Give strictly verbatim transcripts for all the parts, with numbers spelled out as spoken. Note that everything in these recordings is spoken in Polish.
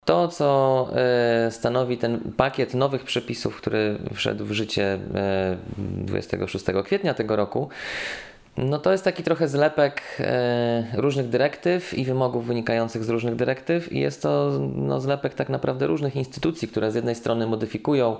To, co e, stanowi ten pakiet nowych przepisów, który wszedł w życie e, dwudziestego szóstego kwietnia tego roku, no to jest taki trochę zlepek e, różnych dyrektyw i wymogów wynikających z różnych dyrektyw i jest to no, zlepek tak naprawdę różnych instytucji, które z jednej strony modyfikują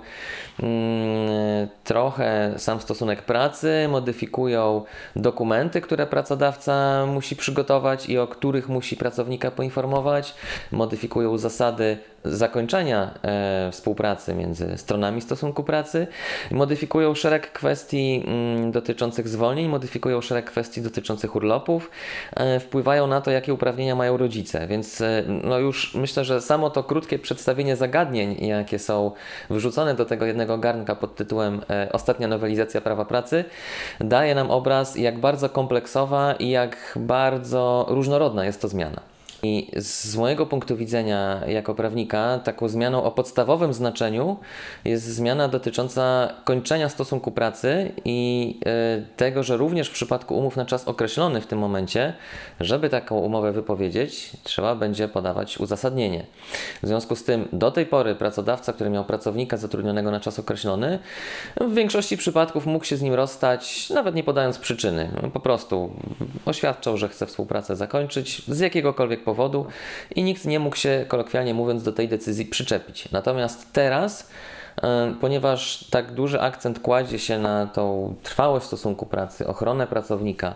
mm, trochę sam stosunek pracy, modyfikują dokumenty, które pracodawca musi przygotować i o których musi pracownika poinformować, modyfikują zasady zakończenia e, współpracy między stronami stosunku pracy, modyfikują szereg kwestii mm, dotyczących zwolnień, modyfikują szereg kwestii dotyczących urlopów, e, wpływają na to, jakie uprawnienia mają rodzice, więc e, no już myślę, że samo to krótkie przedstawienie zagadnień, jakie są wrzucone do tego jednego garnka pod tytułem e, Ostatnia nowelizacja prawa pracy, daje nam obraz, jak bardzo kompleksowa i jak bardzo różnorodna jest to zmiana. I z mojego punktu widzenia jako prawnika taką zmianą o podstawowym znaczeniu jest zmiana dotycząca kończenia stosunku pracy i y, tego, że również w przypadku umów na czas określony w tym momencie, żeby taką umowę wypowiedzieć, trzeba będzie podawać uzasadnienie. W związku z tym do tej pory pracodawca, który miał pracownika zatrudnionego na czas określony, w większości przypadków mógł się z nim rozstać, nawet nie podając przyczyny. Po prostu oświadczał, że chce współpracę zakończyć z jakiegokolwiek powodu. powodu i nikt nie mógł się, kolokwialnie mówiąc, do tej decyzji przyczepić. Natomiast teraz, ponieważ tak duży akcent kładzie się na tą trwałość stosunku pracy, ochronę pracownika,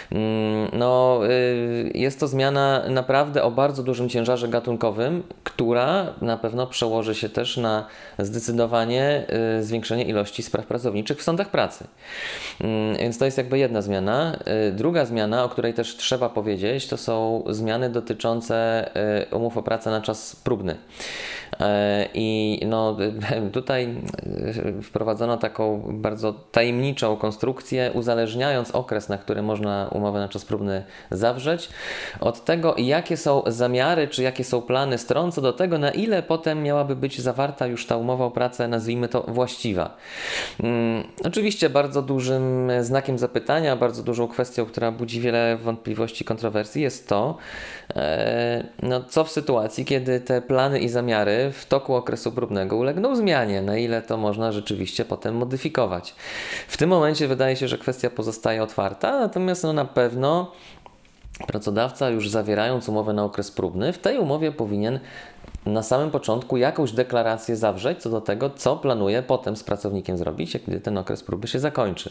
no, jest to zmiana naprawdę o bardzo dużym ciężarze gatunkowym, która na pewno przełoży się też na zdecydowanie zwiększenie ilości spraw pracowniczych w sądach pracy. Więc to jest jakby jedna zmiana. Druga zmiana, o której też trzeba powiedzieć, to są zmiany dotyczące umów o pracę na czas próbny. I no, tutaj wprowadzono taką bardzo tajemniczą konstrukcję, uzależniając okres, na który można umowę na czas próbny zawrzeć, od tego, jakie są zamiary, czy jakie są plany stron, co do tego, na ile potem miałaby być zawarta już ta umowa o pracę, nazwijmy to, właściwa. Hmm, oczywiście bardzo dużym znakiem zapytania, bardzo dużą kwestią, która budzi wiele wątpliwości i kontrowersji, jest to, e, no, co w sytuacji, kiedy te plany i zamiary w toku okresu próbnego ulegną zmianie, na ile to można rzeczywiście potem modyfikować. W tym momencie wydaje się, że kwestia pozostaje otwarta, natomiast no na pewno pracodawca, już zawierając umowę na okres próbny, w tej umowie powinien na samym początku jakąś deklarację zawrzeć co do tego, co planuje potem z pracownikiem zrobić, kiedy ten okres próby się zakończy.